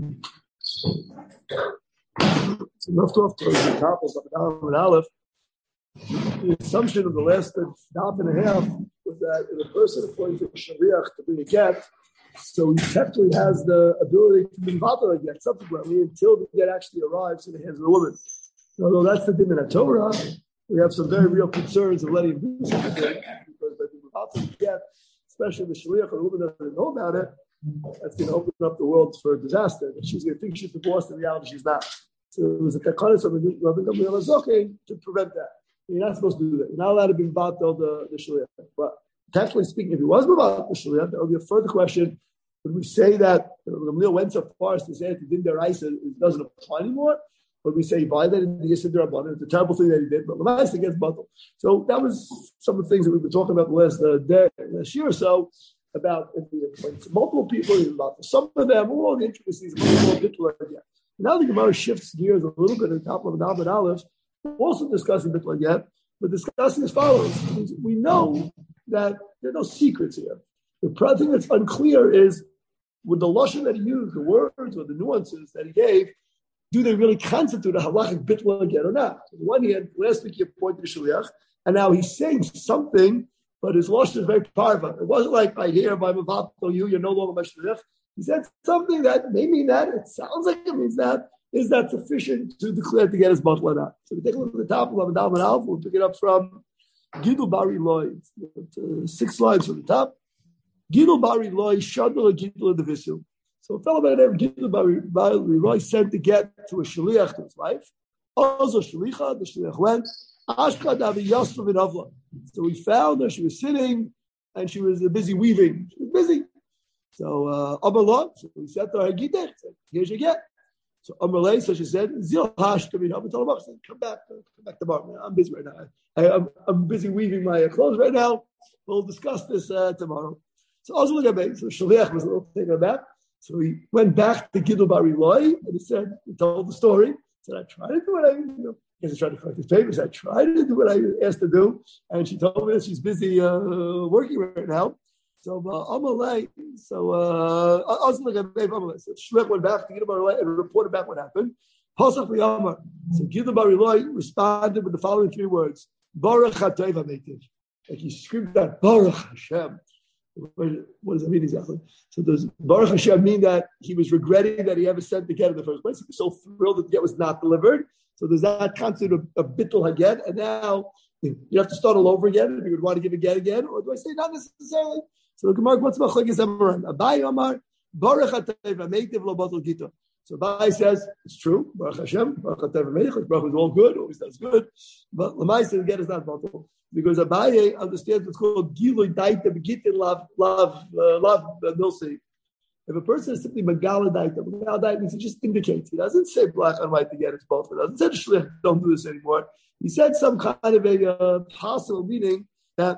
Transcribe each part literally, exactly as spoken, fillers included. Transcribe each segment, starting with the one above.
It's enough to have to the top of an Aleph. The assumption of the last daf and a half was that if a person appoints a shaliach to bring a get, so he technically has the ability to be involved again subsequently until the get actually arrives in the hands of the woman. And although that's the din in the Torah, we have some very real concerns of letting him do something because by being involved in the get, especially the shaliach or the woman doesn't know about it, that's going to open up the world for disaster. She's going to think she's divorced, in reality she's not. So it was a takanas of Rabbi Gamliel Azokin to prevent that. You're not supposed to do that. You're not allowed to be involved in the, the shaliach. But technically speaking, if he was involved in the shaliach, there would be a further question. Would we say that Rabbi Gamliel went so far as to say that the din deraisa it doesn't apply anymore? Would we say he violated the Yisud Rabbanan? It's a terrible thing that he did, but the Lamaisa gets bottled. So that was some of the things that we've been talking about the last uh, day, last year or so, about if we appoint multiple people, even about some of them, all the intricacies of the Bittul again. Now the Gemara shifts gears a little bit at the top of the David Aleph, also discussing Bittul again, but discussing as follows. We know that there are no secrets here. The thing that's unclear is, with the lashon that he used, the words or the nuances that he gave, do they really constitute a halachic Bittul again or not? On the one hand, last week he appointed a shaliach, and now he's saying something, but his lashon is very powerful. It wasn't like, I hear by Mavato you, you're no longer my shaliach. He said something that may mean that, it sounds like it means that. Is that sufficient to declare to get his bottle or not? So we take a look at the top of Lamadam and Alpha. We'll pick it up from Gidul Bari Loi. Uh, six lines from the top. Gidul Bari Loi, Shadul Gidul Divisil. So a fellow by the name Gidul Bari Loi sent to get to a shaliach to his wife. Also shalicha, the shaliach went. Ashka Davi Yosef in Avla. So we found her, she was sitting and she was busy weaving. She was busy. So uh Amalot, so we said to her, Gidech, here's your get. So Amalei, so she said, Zil Hash to me, come back, come back tomorrow. I'm busy right now. I, I'm, I'm busy weaving my clothes right now. We'll discuss this uh, tomorrow. So also look at me. So Shaliach was a little taken aback. So he went back to Gidul Bari Loi and he said, he told the story. He said, I tried to do what I, you know, I guess I tried to collect his papers. I tried to do what I asked to do. And she told me that she's busy uh, working right now. So uh, Amalei, so uh, also look at Amalei. So Shliach went back to Gidul Bari Loi and reported back what happened. Pasach v'Yamar. So Gidul Bari Loi responded with the following three words: Baruch Hatov HaMeitiv. Like he screamed out, Baruch Hashem. What does that mean exactly? So does Baruch Hashem mean that he was regretting that he ever sent the get in the first place? He was so thrilled that the get was not delivered. So does that constitute a, a bittul haget? And now you have to start all over again if you would want to give a get again, or do I say not necessarily? So the Gemara, what's machlokes Amarim? Abai Amar Baruch Hatov HaMeitiv lo batul gita. So Abai says it's true. Baruch Hashem, Baruch Hatov HaMeitiv. Baruch is all good, always does good. But Lamai says the get is not batul. Because Abaye understands what's called Gilui Daita Begitin Lav Lav Lav Milsi. If a person is simply Megala Daita, Megala Daita means he just indicates. He doesn't say black and white together, it's both. He doesn't say Shliach, don't do this anymore. He said some kind of a uh, possible meaning that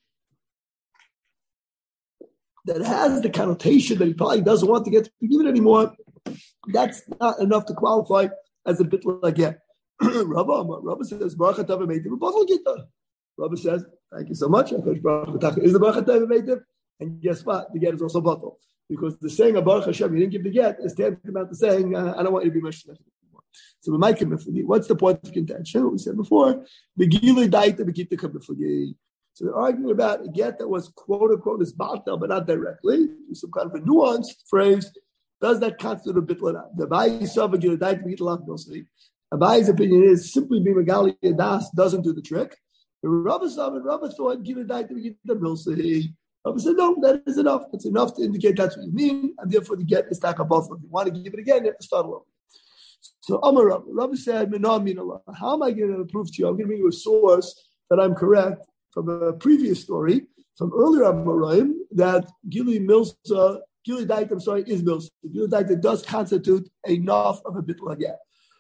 that has the connotation that he probably doesn't want to get to give it anymore. That's not enough to qualify as a bittul again. Rabba Rabba says Baruch Hatov HaMeitiv Baruch Gita. Rabbi says, thank you so much. Is the Baruch Hatov HaMeitiv? And guess what? The get is also batal. Because the saying of Baruch Hashem, you didn't give the get, is tantamount to saying, uh, I don't want you to be Meshach anymore. So we might come what's the point of contention? What we said before, Begili Daita Begita Kabifagi. So they're arguing about a get that was quote unquote is batal, but not directly. Some kind of a nuanced phrase. Does that constitute a bittul or not? The Abai saw Begili Daita Begita Lav Milsi. Abai's opinion is simply being Megali Das doesn't do the trick. Rabbi saw and Rabbi thought, give it to get the milsi. Rabbi said, no, that is enough. It's enough to indicate that's what you mean, and therefore the get is taka both. If you want to give it again, you have to start over. So Amar Rabbi, Rabbi said, how am I going to prove to you? I'm going to give you a source that I'm correct from a previous story, from earlier Amoraim, that Gili Milsa, Gili Daita, I'm sorry, is Milsa. Gili Daita does constitute enough of a bittul again.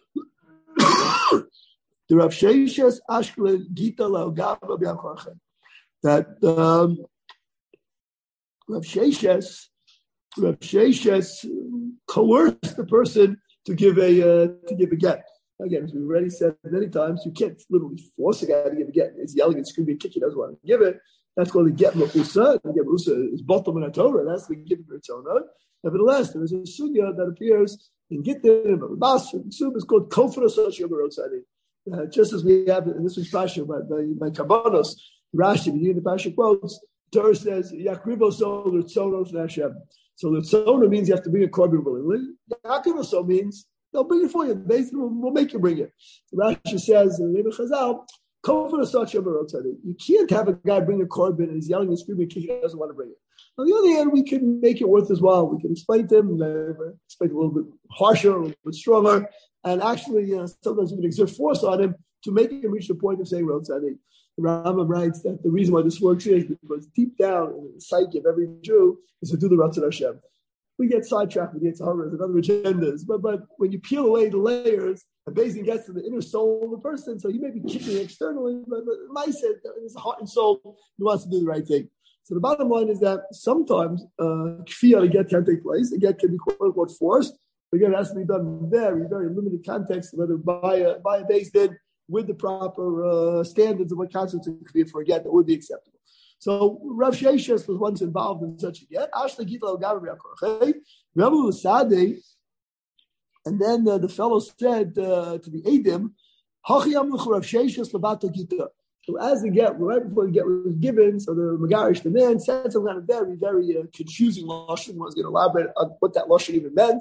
The Rav Sheishes Ashkelon Gita Laogava B'Yakorchem. That um, Rav Sheishes, Rav Sheishes coerced the person to give a uh, to give a get. Again, as we've already said many times, you can't literally force a guy to give a get. He's yelling and screaming, kicking, he doesn't want to give it. That's called a get ma'usa. The get ma'usa is bottom in a Torah. That's the given for its own. Nevertheless, there is a sugya that appears in Gittin and Babas and Ksub is called Kofar Asosio Barotzadi. Uh, just as we have in this week's Pasha by, by, by Kabbanos, Rashi, the Pasha quotes, Torah says, Yakrivo so Lutzono Hashem. So Lutzono means you have to bring a korban willingly. Yakrivo so means they'll bring it for you. Basically, we'll, we'll make you bring it. Rashi says in the name of Chazal, you can't have a guy bring a korban and he's yelling and screaming because he doesn't want to bring it. On the other hand, we can make it worth his while. We can explain to him, uh, explain a little bit harsher, a little bit stronger, and actually uh, sometimes we can exert force on him to make him reach the point of saying Rosh Tzaddik. The Rambam writes that the reason why this works is because deep down in the psyche of every Jew is to do the Ratzon Hashem. We get sidetracked with Yetzer Hara and other agendas, but but when you peel away the layers, and basically gets to the inner soul of the person, so you may be kicking externally, but, but my said in his heart and soul, he wants to do the right thing. So the bottom line is that sometimes uh, kfiyah to get can take place. A get can be quote unquote forced. But again, it has to be done in very, very limited context, whether by a by a base din with the proper uh, standards of what constitutes kfiyah for a get that would be acceptable. So Rav Sheshes was once involved in such a get. Ashla Gitla Gavri Akorche, Rabbi Lusade, and then uh, the fellow said uh, to the Eidim, Hachiyam Rav Sheshes Labato Gita. So as the get, right before the get was given, so the Megarish, the man, said some kind of very, very uh, confusing lashon. I was going to elaborate on what that lashon even meant.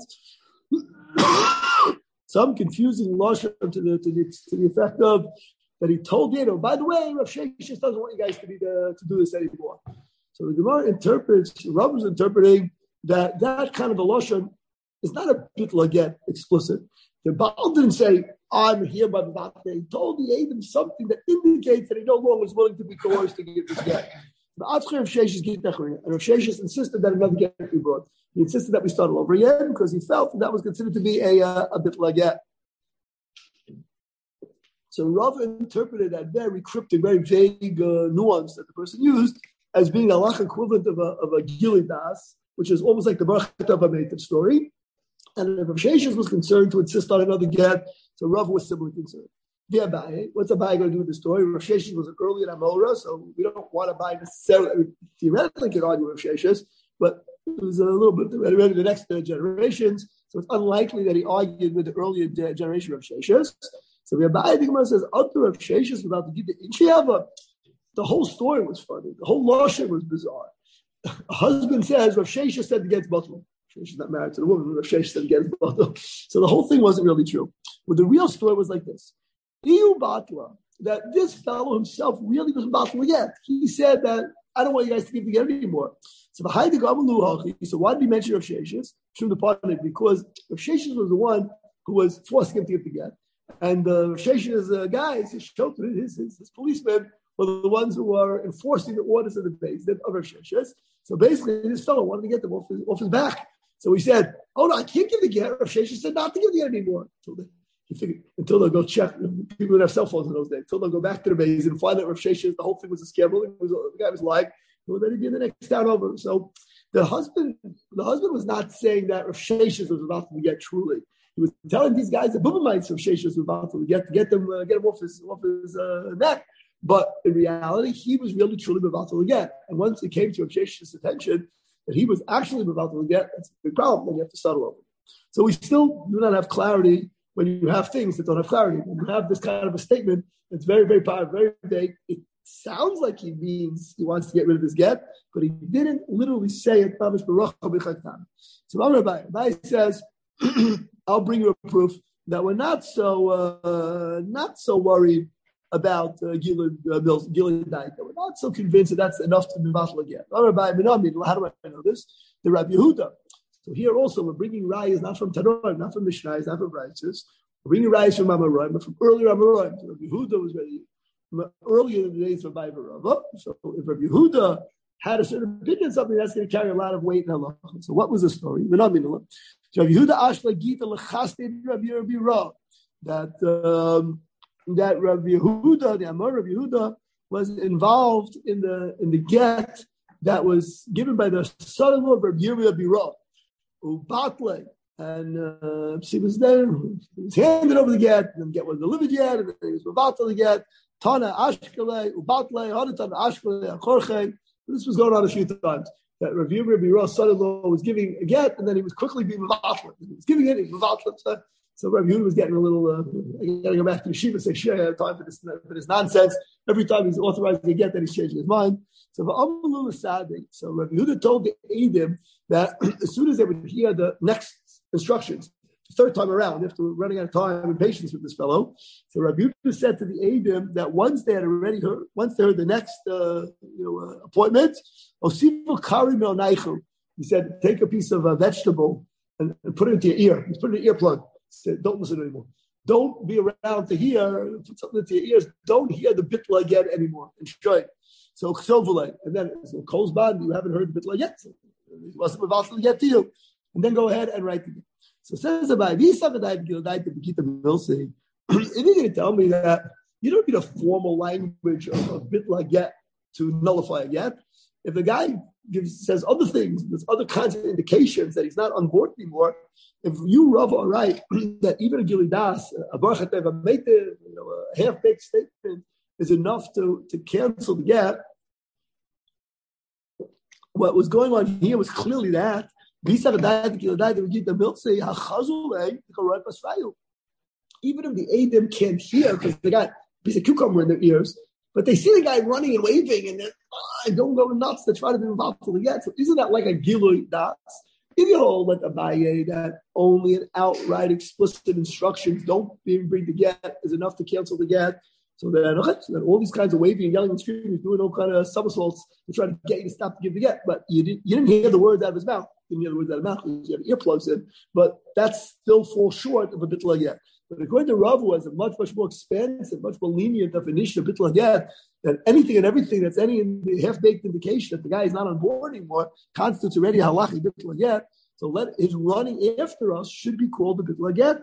Some confusing lashon to the to the to the effect of that he told Yedo, by the way, Rav Sheshes doesn't want you guys to be the, to do this anymore. So the Gemara interprets, Rav is interpreting that that kind of a lashon is not a bitla get explicit. The Baal didn't say, I'm here by the doctor. He told the Adam something that indicates that he no longer is willing to be coerced to give this get. The Atzcher of Sheshes get Nechrin, and Rav Sheshes insisted that another get be brought. He insisted that we start all over again because he felt that, that was considered to be a uh, a bitla get. So Rav interpreted that very cryptic, very vague uh, nuance that the person used as being a lach equivalent of a of a Gili Das, which is almost like the Barchet of a Meitiv story. And Rav Sheshes was concerned to insist on another get, so Rav was similarly concerned. The Abaye, what's Abaye going to do with the story? Rav Sheshes was an early in Amora, so we don't want Abaye necessarily, I mean, theoretically can argue Rav Sheshes, but it was a little bit already the next uh, generations, so it's unlikely that he argued with the earlier de- generation of Sheshes. So the Abaye, the Gemara says, after Rav Sheshes without the Gita Inchiava, the whole story was funny. The whole lashon was bizarre. A husband says, Rav Sheshes said against Batul. She's not married to the woman. Rav Sheshes said against Batul. So the whole thing wasn't really true. But the real story was like this. Iu Batla, that this fellow himself really was Batla yet. He said that, I don't want you guys to give together anymore. So why did he mention Rav Sheshes? From the part of it, because Rav Sheshes was the one who was forcing him to get together. And uh, Rav Sheshes' uh, guys, his children, his, his, his policemen, were the ones who were enforcing the orders of the base of Rav Sheshes. So basically, this fellow wanted to get them off his, off his back. So he said, oh no, I can't give the get. Rav Sheshes said not to give the get anymore. Until they, he figured, until they'll go check. People didn't have cell phones in those days. Until they'll go back to the base and find that Rav Sheshes, the whole thing was a scandal. Was, the guy was lying. Well, then he'd be in the next town over. So the husband, the husband was not saying that Rav Sheshes was about to get truly. He was telling these guys that Bubamites of Sheshes were about to get, get them uh, get him off his, off his uh, neck. But in reality, he was really truly about to get. And once it came to Rav Sheshes' attention that he was actually about to get, that's a big problem. Then you have to settle over. So we still do not have clarity when you have things that don't have clarity. When you have this kind of a statement that's very, very powerful, very vague, it sounds like he means he wants to get rid of his get, but he didn't literally say it. So Rabbi, Rabbi says, I'll bring you a proof that we're not so uh, not so worried about uh, Gilad uh, Mills, Gilad Dyke. We're not so convinced that that's enough to be vatal again. How do I know this? The Rabbi Yehuda. So here also we're bringing rayas not from Tanor, not from Mishnah, not from Rises. We're bringing rayas from Amoraim, but from earlier Amoraim. So Rabbi Yehuda was very earlier in the days of Rabbi Barava. So if Rabbi Yehuda had a certain opinion, something that's going to carry a lot of weight in Allah. So what was the story? So Rabbi Yehuda Ashla Gita Lechasted Rabbi Rabbi Ra, that um, that Rabbi Yehuda, the Amor Rabbi Yehuda, was involved in the in the get that was given by the son-in-law of Rabbi Rabbi Ra, Ubatle, and uh, she was there. He was handed over the get, and the get was delivered yet, and then he was Ubatle the get. Tana Ashkele Ubatle, Hanatana Ashkele Akorche. This was going on a few times. that Rav Yirmiyah Biro's son-in-law was giving a get, and then he was quickly being mevatlet. He was giving it, he was mevatlet. So, so Rav Yehuda was getting a little, uh, I got to go back to yeshiva and say, "Shit, I have time for this, for this nonsense." Every time he's authorizing a get, then he's changing his mind. So So Rav Yehuda told the Eidim that as soon as they would hear the next instructions, the third time around, after running out of time and patience with this fellow, so Rav Yehuda said to the Eidim that once they had already heard, once they heard the next uh, you know uh, appointment, Osifu Kari Mel Naichu, he said, take a piece of a vegetable and, and put it into your ear. He's putting an earplug. He said, don't listen anymore. Don't be around to hear, put something into your ears. Don't hear the bitla again anymore. Enjoy it. So, and then, so Kolzban, you haven't heard the bitla yet. So it wasn't about to get to you. And then go ahead and write it. So it says about Visa Vadai Gildai to Begita Milsi. If you're going to tell me that you don't need a formal language of, of bitla get to nullify a get, if the guy gives, says other things, there's other kinds of indications that he's not on board anymore. If you, Rav, are right that even a Gilidas, a Baruch Hatev, a Meitiv, you know, a half-baked statement is enough to, to cancel the get, what was going on here was clearly that even if the Eidim can't hear because they got a piece of cucumber in their ears, but they see the guy running and waving and then oh, don't go nuts to try to be involved to the get. So isn't that like a Gilui Das? If you hold like Abaye that only an outright explicit instructions don't bring the get is enough to cancel the get, so then, so then all these kinds of waving and yelling and screaming, doing all kind of somersaults to try to get you to stop to give the get, but you didn't you didn't hear the words out of his mouth. You didn't hear the words out of his mouth because you had earplugs in, but that still falls short of a bitla get. But according to Rav, was a much, much more expansive, much more lenient definition of bitla get, that anything and everything that's any half-baked indication that the guy is not on board anymore constitutes already halachi bitla get. So let his running after us should be called the bitla get.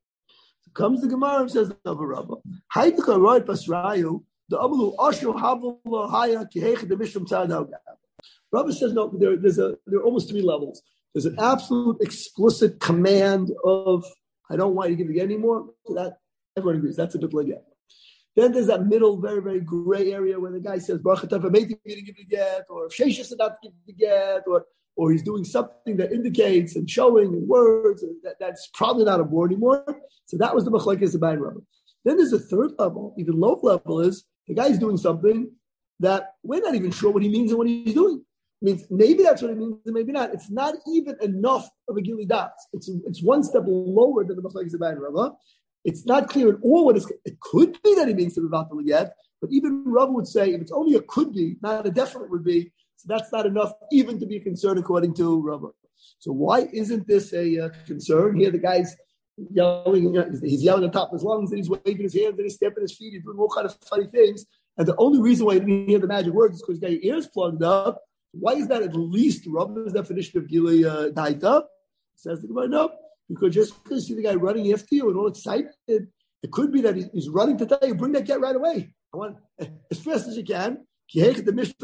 So comes the Gemara and says the Rav, Haidika Roy Pasrayu, the Amalu Ashu Havula Haya Kihech the Mishum Tzadau. Rav says no, there, there's a there are almost three levels. There's an absolute explicit command of I don't want you to give the get anymore. So that everyone agrees. That's a bit like that. Then there's that middle, very, very gray area where the guy says, Baruch Atah, maybe you're going to give the get, or if Sheshes is not to give the get, or or he's doing something that indicates and showing in words that, that's probably not a board anymore. So that was the Machlekes Abaye and Rav. Then there's a third level, even low level, is the guy's doing something that we're not even sure what he means and what he's doing. Means maybe that's what it means, and maybe not. It's not even enough of a gili das. It's it's one step lower than the Machlekes Abaye and Rav. It's not clear at all what it's. It could be that he means to be about to get, but even Rav would say if it's only a could be, not a definite would be. So that's not enough even to be concerned according to Rav. So why isn't this a uh, concern? Here the guy's yelling. You know, he's yelling on top of his lungs, and he's waving his hands, and he's stamping his feet, he's doing all kind of funny things. And the only reason why he didn't hear the magic words is because he got your ears plugged up. Why is that at least Rabbi's definition of Gili uh, Daita? Says the Gemara, no, because just because you see the guy running after you and all excited, it could be that he's running to tell you, bring that get right away. I want as fast as you can. Because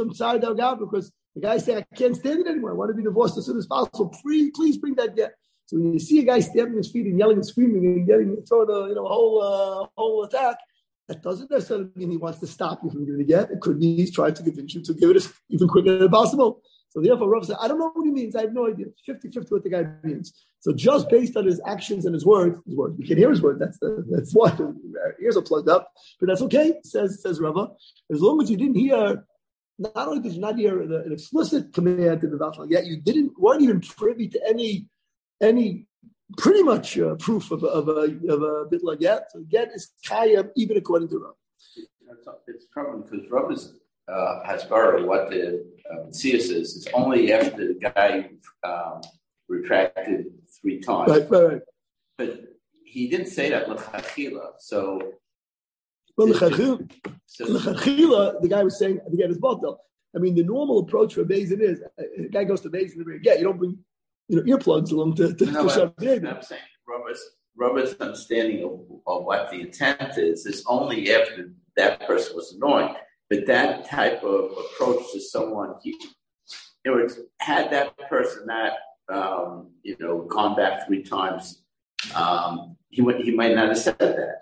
the guy saying, I can't stand it anymore. I want to be divorced as soon as possible. Please, please bring that get. So when you see a guy stamping his feet and yelling and screaming and getting throwing a you know a whole uh, whole attack, that doesn't necessarily mean he wants to stop you from giving the get. It could mean he's trying to convince you to give it even quicker than possible. So therefore, Rav said, I don't know what he means. I have no idea. fifty-fifty what the guy means. So just based on his actions and his words, his words, we can hear his words. That's the, that's what our ears are plugged up. But that's okay, says says Rava. As long as you didn't hear, not only did you not hear the, an explicit command to the Vachal, yet you didn't weren't even privy to any any pretty much uh, proof of, of a of a bit like get. So get is kayam even according to Rav. It's troubling because Rav is uh, has borrowed what the uh, Tzias is. It's only after the guy um, retracted three times. Right, right, right. But he didn't say that l'chachila. So, well, l'chachila, so, the guy was saying to get his bottle. I mean, the normal approach for Bezin is a guy goes to Bezin and yeah, you don't bring you know earplugs along to, to, no, to shut the I'm, I'm saying Robert's, Robert's understanding of, of what the intent is is only after that person was annoying. But that type of approach to someone, he, in other words, had that person not, um, you know, gone back three times, um, he would, he might not have said that.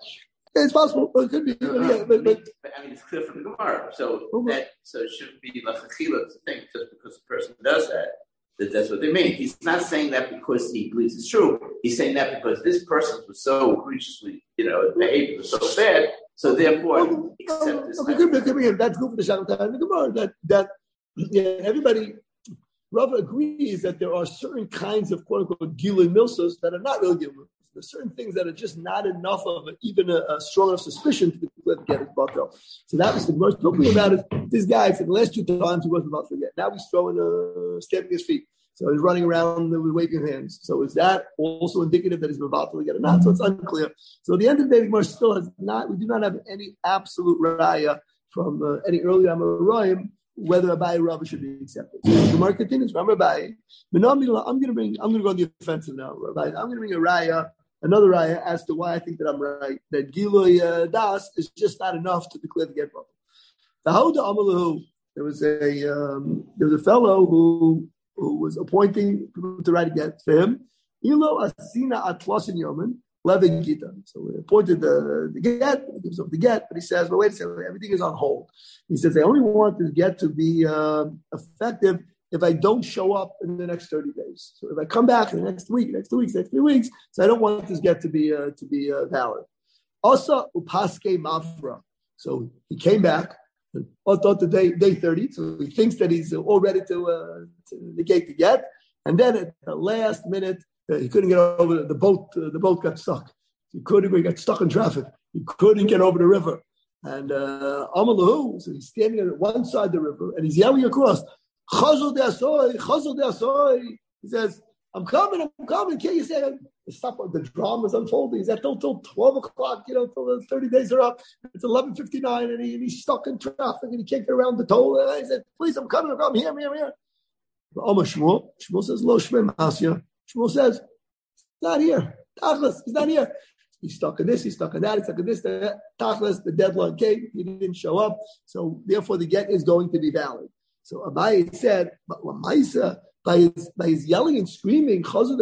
Yeah, it's possible. It could be. No, no, yeah, but, but, but I mean, it's clear from the Gemara. So okay. that so it shouldn't be lachachila to think just because the person does that that that's what they mean. He's not saying that because he believes it's true. He's saying that because this person was so egregiously, you know, behaved was so bad. So therefore, okay. accept okay. this. Okay, could be, could be. That's good for the Shabbat and the Gemara. That that yeah, everybody. Rav agrees that there are certain kinds of quote unquote gilui milsos that are not really gilui. There's certain things that are just not enough of a, even a, a strong enough suspicion to let it get his batel. So that was the most talking about it. This guy for the last two times he wasn't about to get. Now he's throwing a uh, stamping his feet. So he's running around with waving hands. So is that also indicative that he's about to get or not? So it's unclear. So at the end of the day, the Gemara still has not. We do not have any absolute raya from uh, any earlier Amoraim whether Abai Rabbi should be accepted. So the Gemara continues. I'm Rabbi. I'm going to bring. I'm going to go on the offensive now, Rabbi. I'm going to bring a raya. Another raya as to why I think that I'm right, that Gilui uh, Das is just not enough to declare the get bubble. The Hauda Amalahu, there was a um, there was a fellow who who was appointing people to write a get for him. Ilo Asina Atlasin Yoman Levin Gita. So we appointed the, the get, he gives up the get, but he says, well, wait a second, everything is on hold. He says, I only want this get to be uh, effective if I don't show up in the next thirty days. So if I come back in the next week, next two weeks, next three weeks, so I don't want this get to be uh, to be uh, valid. Also, upaske mafra. So he came back, and thought the day day thirty. So he thinks that he's all ready to, uh, to negate the get, and then at the last minute uh, he couldn't get over the boat. Uh, the boat got stuck. He couldn't. He got stuck in traffic. He couldn't get over the river. And uh, Amalahu, so he's standing on one side of the river, and he's yelling across. Chazal de Asoy, Chazal de Asoy. He says, I'm coming, I'm coming. Can't you say stop? The drama is unfolding. He's at till, till twelve o'clock, you know, till the thirty days are up. It's eleven fifty-nine, and, he, and he's stuck in traffic, and he can't get around the toll. And I said, please, I'm coming, I'm coming. I'm here, I'm here, I'm here. But Omar Shmuel, Shmuel says, Lo Shmei Masya. Shmuel says, not here. Tachlis, he's not here. He's stuck in this, he's stuck in that, he's stuck in this, that. Tachlis, the deadline came, he didn't show up. So therefore, the get is going to be valid. So Abai said, but Lamaisa, by his, by his yelling and screaming, isn't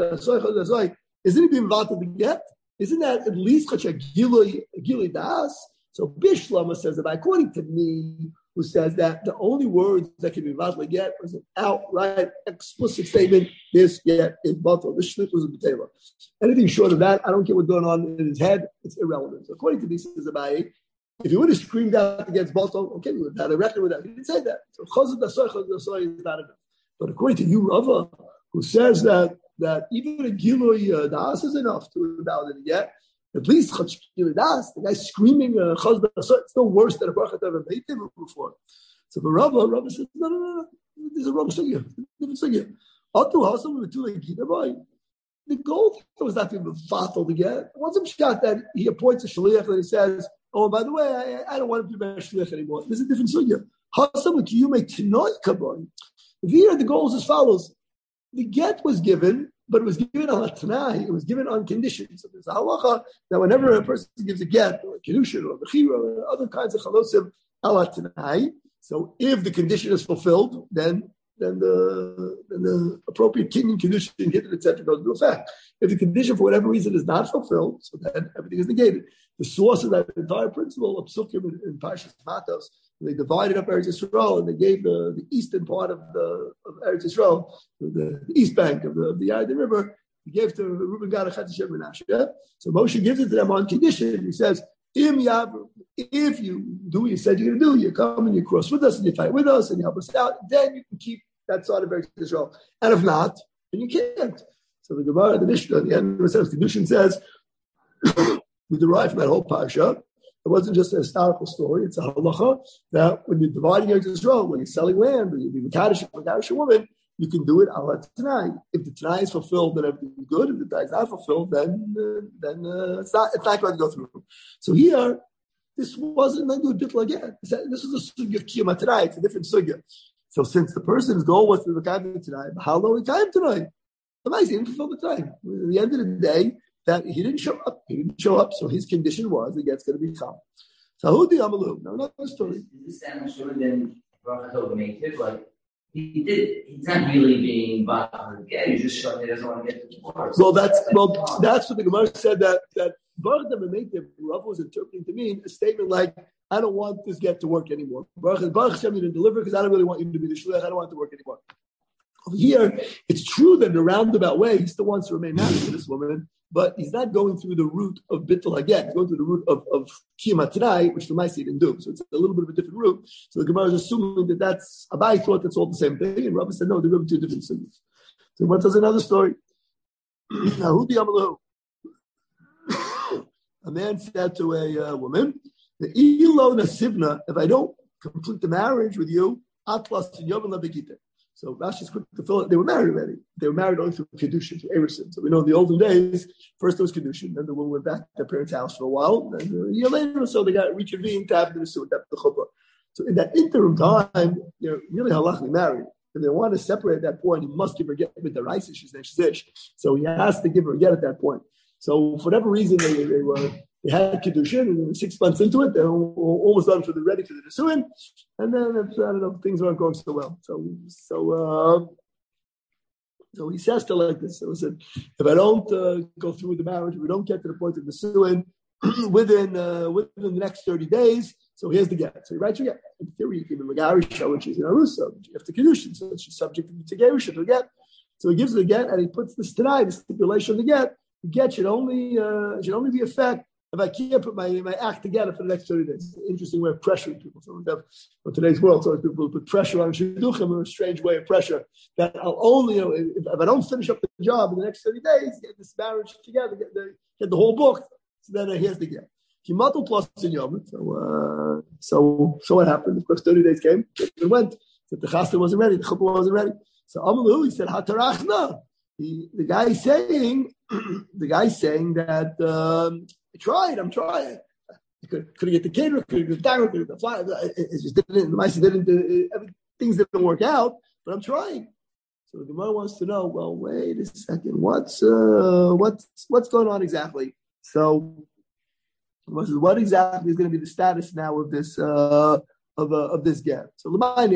he being involved to the get? Isn't that at least such a gilui gilui das? So Bishlama says that according to me, who says that the only words that can be involved to get was an outright explicit statement. This get is batal. This shlit was a betela. Anything short of that, I don't care what's going on in his head. It's irrelevant. So according to me, says Abai, if he would have screamed out against batal, okay, we would have had a record with that. He didn't say that. So chazad dasoy, chazad dasoy is not enough. But according to you, Rava, who says that that even a gilui uh, das is enough to invalidate it, yet at least gilui das, the guy screaming uh, chazad dasoy, it's still worse than a brachat ever made him before. So for Rava, Rava says, no, no, no, no, there's a wrong sugya, different sugya. Atu hasam v'tulei gita boy. The goal was not to be fatal to get. It wasn't shot that he appoints a shaliach and he says, oh, by the way, I, I don't want to be a shaliach anymore. This is a different sugya. Hasam v'kiyumei tinoi kaboy. Here, the goal is as follows. The get was given, but it was given on a tanai. It was given on conditions. So there's a halacha that whenever a person gives a get, or a kedushin, or a bechira, or other kinds of chalosim, ala tanai. So if the condition is fulfilled, then then the, then the appropriate king and condition, given, et cetera, goes into effect. If the condition, for whatever reason, is not fulfilled, so then everything is negated. The source of that entire principle of Psukim in, in Parshas Matos, they divided up Eretz Yisrael and they gave the, the eastern part of the of Eretz Yisrael, the, the east bank of the, of the Yarden River, he gave to Reuben, Gad, Chet, Hashem, Menashe. Yeah? So Moshe gives it to them on condition. He says, Im Yavru, if you do what you said you're going to do, you come and you cross with us and you fight with us and you help us out, then you can keep that side of Eretz Yisrael. And if not, then you can't. So the Gemara, the Mishnah, at the end of the Kedushin says, we derive from that whole parsha. It wasn't just a historical story; it's a halacha that when you're dividing Eretz Yisrael, when you're selling land, when you're mekadosh a woman, you can do it ala tanai. If the tanai is fulfilled, then everything's good. If the tanai is not fulfilled, then uh, then uh, it's not it's not going to go through. So here, this wasn't going to do a bitl again. This is a sugya kiyama tanai. It's a different sugya. So since the person's goal was to the time tonight, how long time tonight? Amazing, he didn't fulfill the time. At the end of the day, that he didn't show up. He didn't show up, so his condition was the get's going to be chal. So who the amalu? No, not the story. Is this stand sure then Rachel makes it like he did. He's not really being bothered again. He's just showing he doesn't want to get divorced. Well, that's well, that's what the Gemara said that that Baruch Damametiv Rav was interpreting to mean a statement like, "I don't want this get to work anymore. Baruch Baruch Hashem, you to deliver because I don't really want you to be the shliach. I don't want it to work anymore." Over here, it's true that in a roundabout way, he still wants to remain married to this woman, but he's not going through the route of bittul again. He's going through the route of of kiyum hatanai, which the Maisi didn't do. So it's a little bit of a different route. So the Gemara is assuming that that's Abai thought that's all the same thing, and Rabbi said no, they're really two different things. So what does another story? Now, who the Amalu? A man said to a uh, woman, "The ilo nasivna, if I don't complete the marriage with you, atlas and yom lebegite." So Rashi's quick to fill it. They were married already. They were married only through Kedushin, through Emerson. So we know in the olden days, first there was Kedushin, then the woman went back to their parents' house for a while, and then a year later or so they got reconvened to have the Nisuah, the Chuppah. So in that interim time, they're really halachically married. If they want to separate at that point, he must give her get with the rice, she's ish. So he has to give her get at that point. So for whatever reason, they, they were they had Kedushin, and six months into it, they're almost done for the ready for the Nisuin, and then I don't know, things aren't going so well. So so uh, so he says to like this. So he said, if I don't uh, go through with the marriage, if we don't get to the point of Nisuin within uh, within the next thirty days, so here's the get. So he writes you get. In theory, you give him a Garisha, which is in Arusa, you have to Kedushin, so she's subject to Gerisha to get. So he gives her the get, and he puts this tonight, the stipulation of the get. The get should only uh, should only be effect if I can't put my, my act together for the next thirty days. It's an interesting way of pressuring people. So have, in today's world, so people put pressure on shidduchim in a strange way of pressure. That I'll only, you know, if, if I don't finish up the job in the next thirty days, get this marriage together, get the, get the whole book. So then uh, here's the get. Kimatul plus in Yom. So, uh, so, so what happened? Of course, thirty days came. It went. So the chassid wasn't ready. The chuppah wasn't ready. So Amalu, he said, Hatarachna. He, the guy is saying, the guy's saying that um, I tried, I'm trying. I could, could get the caterer, could get the diver, could get the flyer. It, it just didn't, the Maisi didn't, uh, things didn't work out, but I'm trying. So the Gemara wants to know, well, wait a second, what's uh, what's what's going on exactly? So what exactly is going to be the status now of this uh, of uh, of this get? So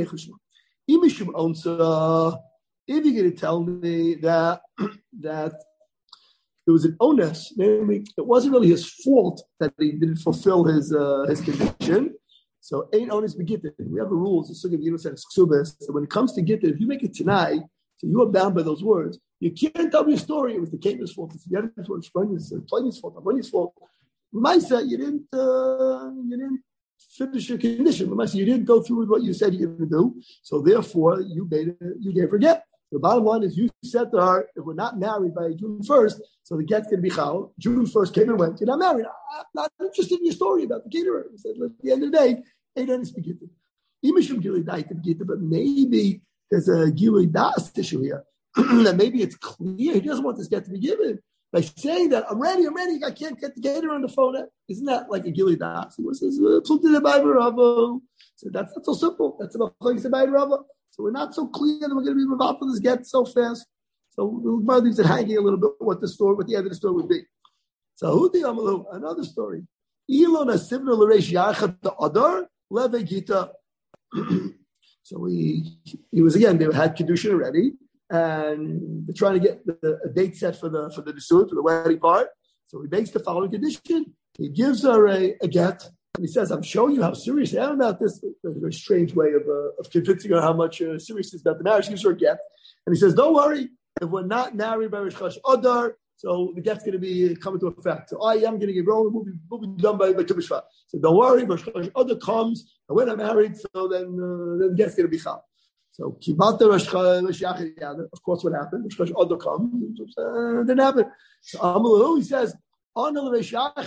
if you're going to tell me that that there was an onus, namely, it wasn't really his fault that he didn't fulfill his uh, his condition. So ain't onus be gittin. We have a rule. So when it comes to gittin, if you make it tonight, so you are bound by those words. You can't tell me a story. It was the caterer's fault. It's the editor's fault. It's the plaintiff's fault. It's fault. Maisa, you didn't uh, you didn't finish your condition. Maisa, you didn't go through with what you said you're going to do. So therefore, you made it, you gave her get. The bottom line is you said to her, if we're not married by June first, so the get's going to be chal. June first came and went. You're not married. I'm not interested in your story about the caterer. He said, at the end of the day, ain't any spaghetti. But maybe there's a gilui das issue here. That maybe it's clear he doesn't want this get to be given. By saying that, I'm ready, I'm ready, I can't get the caterer on the phone. Isn't that like a gilui das? He says, so that's not so simple. That's about Rava. So we're not so clear that we're going to be involved with this get so fast. So we'll leave it hanging a little bit what the story, what the end of the story would be. So who the Amalu? Another story. So he he was again, they had Kedushin already, and they're trying to get the, a date set for the for the Nisuah, for the wedding part. So he makes the following condition. He gives her a, a get. And he says, I'm showing you how serious I am about this. A very strange way of, uh, of convincing her how much uh, serious he is about the marriage. He gives her a get. And he says, don't worry. If we're not married by Rosh Chodesh Adar, so the get's going to be coming to effect. So I am going to get rolling. We'll be, we'll be done by, by Tu B'Shvat. So don't worry. Rosh Chodesh Adar comes. And when I'm married, so then, uh, then the get's going to be chal. So Kibata Rosh Chodesh Yachid. Of course, what happened? Rosh Chodesh Adar comes. Uh, didn't happen. So Amalu, he says, he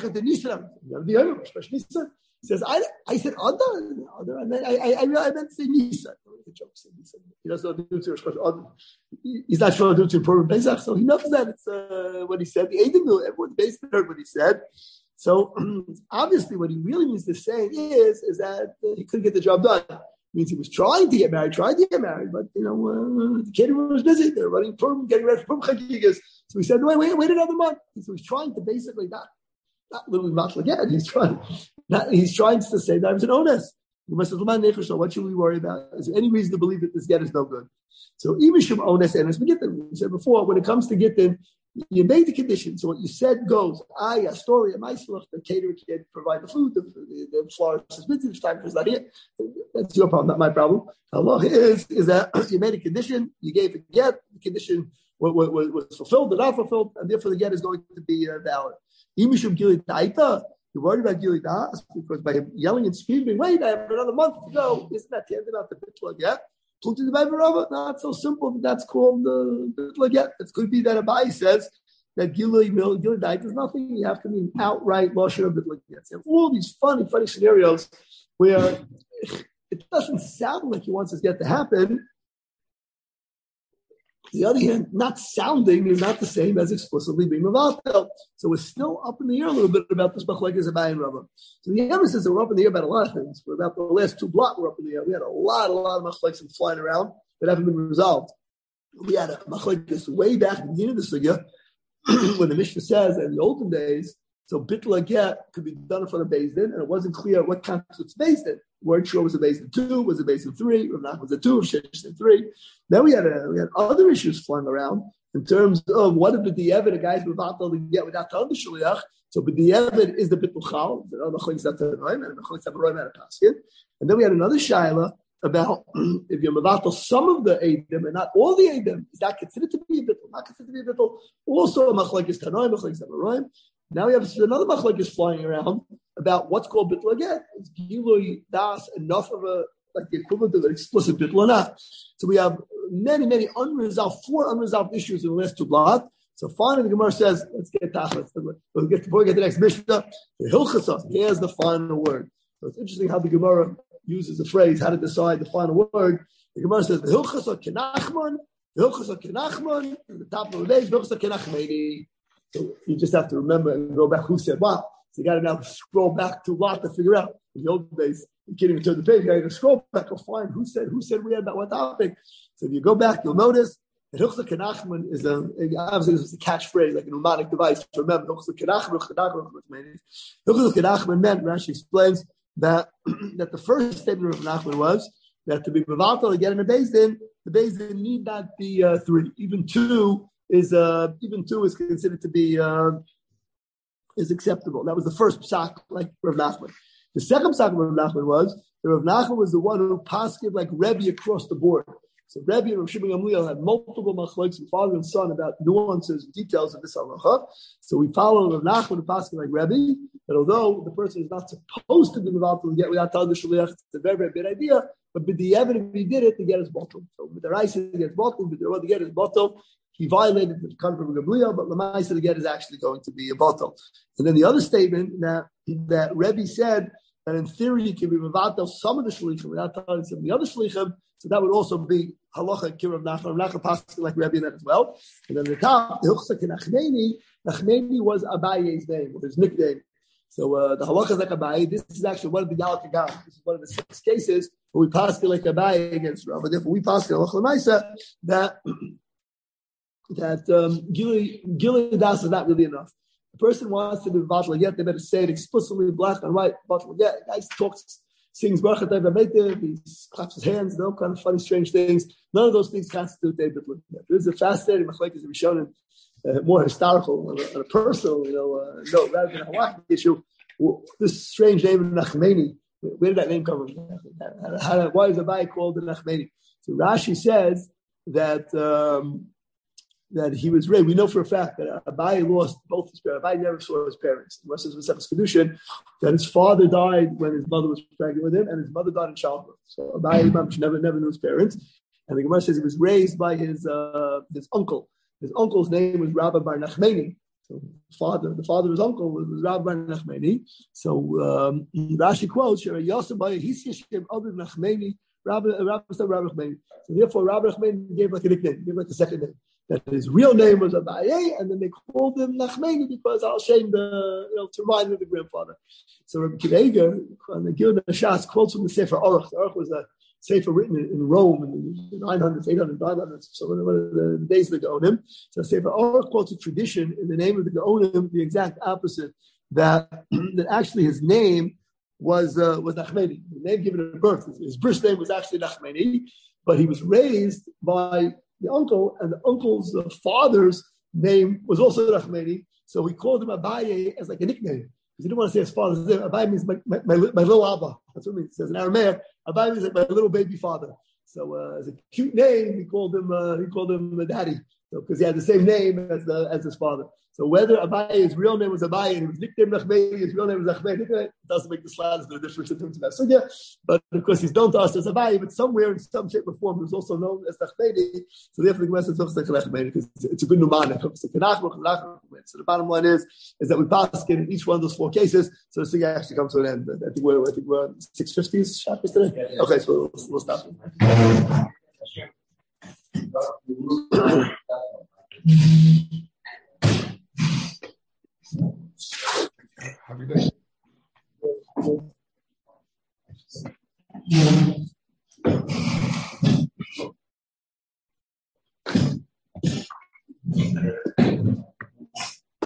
says, I, I said, Adar, Adar, and then I, I, I meant to say Nisa. He doesn't know to He's not sure to do to Pesach, so he knows that it's uh, what he said. The Eidim knew, everyone basically heard what he said. So obviously, what he really means to say is, is that uh, he couldn't get the job done. It means he was trying to get married, trying to get married, but you know, uh, the caterer was busy. They're running Purim, getting ready for Purim Chagigas. So he said, wait, wait, wait another month. So he's trying to basically not, not literally not again. He's trying, not, he's trying to say that I was an onus. What should we worry about? Is there any reason to believe that this get is no good? So even Shum Ones and as we get them, we said before, when it comes to get them, you made the condition. So what you said goes. I, a story, a meiselach, the caterer can provide the food, the, the, the florist is busy, the time is not here. That's your problem, not my problem. Allah is, is that you made a condition, you gave a get, the condition was, was, was fulfilled or not fulfilled, and therefore the get is going to be uh, valid. Even Shum Gili Daita, you're worried about Gili Das, because by yelling and screaming, wait, I have another month to go, isn't that the end of the bitla get? Not so simple. That's called the bitla get. It could be that Abai says that Gili Gili Daita is nothing. You have to mean outright lashon of bitla get. So all these funny, funny scenarios where it doesn't sound like he wants his get to happen. On the other hand, not sounding is not the same as explicitly being mevatel. So we're still up in the air a little bit about this machlekes Abai and Rava. So the emphasis that we're up in the air about a lot of things. We're about the last two blocks we're up in the air. We had a lot, a lot of machlekes flying around that haven't been resolved. We had a machlekes way back at the beginning of the sugya when the Mishnah says that in the olden days, so bitla get could be done in front of Beis Din, and it wasn't clear what constitutes Beis Din. Weren't sure was it Beis Din two, was it Beis Din three, Rav Nachman was it two, Sheish Din three. Then we had a, we had other issues flying around in terms of what if the Evid, a guy's mevatel to get without telling the shliach. So but the Evid is the bitl chal, the machlekes that roim and the machlekes that roim at a paskin. And then we had another shaila about if you're mevatel some of the eidim and not all the eidim, is that considered to be a bitl? Not considered to be a bitl. Also a machlekes tanoim, machlekes that roim. Now we have another machlekes flying around about what's called bitl again. Is Gilui Das enough of a, like the equivalent of an explicit bitl or not? So we have many, many unresolved, four unresolved issues in the last two blocks. So finally the Gemara says, let's get tachlis. We'll get, before we get to the next Mishnah, the Hilchasas, here's the final word. So it's interesting how the Gemara uses the phrase, how to decide the final word. The Gemara says, the Hilchasas kenachman, the Hilchasas kenachman, at the top of the page, the Hilchasas kenachmeni. So you just have to remember and go back who said what. So you got to now scroll back to what to figure out. In the old days, you can't even turn the page. You got to scroll back and find who said who said we had about what topic. So if you go back, you'll notice that Hilchas Kenachman is a obviously this is a catchphrase, like a mnemonic device to remember. Hilchas Kenachman, Hilchas Kenachman meant. Rashi explains that that the first statement of Nachman was that to be mevatel again in a Beis Din, the Beis Din need not be uh, three, even two. Is uh, even two is considered to be uh, is acceptable. That was the first psak, like Rav Nachman. The second psak of Rav Nachman was that Rav Nachman was the one who pasked like Rebbe across the board. So Rebbe and Rav Shimon Gamliel had multiple machlokes from father and son about nuances and details of this halacha. So we follow Rav Nachman who pasked like Rebbe, that although the person is not supposed to be mevatel to get without telling the shliach, it's a very, very bad idea. But with the evidence, if he did it, to get his bottle. So with the rice, he gets bottle. With the other, to get his bottle. He violated the covenant of Gabriel, but Lamaisa the get is actually going to be a bottle. And then the other statement that that Rebbe said that in theory you can be mevatel some of the shlichim without telling some of the other shlichim, so that would also be halacha kirav nachman, nachman pasuk like Rebbe in that as well. And then the top, the Hilchas Nachmeni, Nachmeni was Abaye's name, or his nickname. So uh, the halacha is like Abaye. This is actually one of the Yalak Hagam. This is one of the six cases where we pasuk like Abaye against Rav. Therefore, we pasuk halacha Lamaisa that. that um, Gili, Gili Das is not really enough. The person wants to be Batal Yet, they better say it explicitly, black and white, Batal Yet. The guy talks, sings Baruch Atay V'Meitev, he claps his hands, no kind of funny, strange things. None of those things constitute David Yet. This is a fascinating machlekes that we've shown uh, more historical and a, a personal, you know, uh, no, rather than a halachic issue. This strange name of Nachmeni, where did that name come from? How, how, why is Abai called the Nachmeni? So Rashi says that um, that he was raised. We know for a fact that Abai lost both his parents. Abai never saw his parents. The rest of his Kedushin, that his father died when his mother was pregnant with him, and his mother died in childbirth. So Abai never, never knew his parents. And the Gemara says he was raised by his uh, his uncle. His uncle's name was Rabbi Bar Nachmeni. So his father, the father of his uncle was, was Rabbi Bar Nachmeni. So um, Rashi quotes, Yosef Bar Hisiyashem other Nachmeni, Rabbi Rabbi Nachmeni. So therefore, Rabbi Nachmeni gave like a nickname, gave like a second name. That his real name was Abaye, and then they called him Nachmeni because Al Shem, the you know, to rhyme with the grandfather. So Rabbi Kiva on the Gilna Shas quotes from the Sefer Aruch. The Aruch was a Sefer written in, in Rome in the nine hundreds, eight hundreds, nine hundreds. So one of the, the days of the Gaonim. So Sefer Aruch quotes a tradition in the name of the Gaonim, the exact opposite. That that actually his name was uh, was Nachmani. The name given at birth, his birth name was actually Nachmani, but he was raised by the uncle, and the uncle's uh, father's name was also Nachmani. So we called him Abaye as like a nickname. Because he didn't want to say his father's name. Abaye means my, my, my, my little Abba. That's what it means. It says in Aramaic, Abaye means like my little baby father. So uh, as a cute name, he called him uh, he called him daddy. So because he had the same name as the, as his father. So whether Abaye's real name was Abaye and he was nicknamed Nachmani, his real name was Nachmani, it doesn't make the slightest no difference in terms of that sugya. But of course, he's known to us as Abaye, but somewhere in some shape or form, he was also known as Nachmani. So therefore, the Gemara says Nachmani because it's a good mnemonic. So the bottom line is is that we pass in each one of those four cases. So the sugya actually comes to an end. I think we're I think we're on six fifties chapters today. Yeah, yeah. Okay, so we'll, we'll stop. Have a good day.